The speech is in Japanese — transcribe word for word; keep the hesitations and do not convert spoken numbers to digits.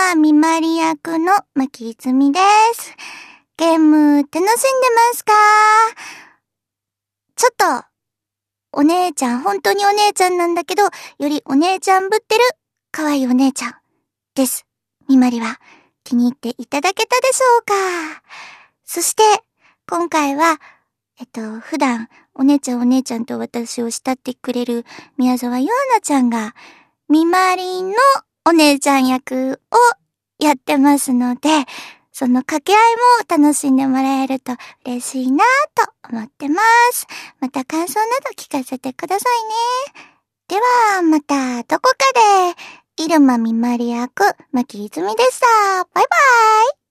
はみまり役の牧泉です。ゲーム楽しんでますか？ちょっと、お姉ちゃん、本当にお姉ちゃんなんだけど、よりお姉ちゃんぶってる、可愛いお姉ちゃんです。みまりは気に入っていただけたでしょうか？そして、今回は、えっと、普段、お姉ちゃんお姉ちゃんと私を慕ってくれる宮沢ようなちゃんが、みまりのお姉ちゃん役をやってますので、その掛け合いも楽しんでもらえると嬉しいなと思ってます。また感想など聞かせてくださいね。では、またどこかで、入間みまり役、牧泉でした。バイバイ。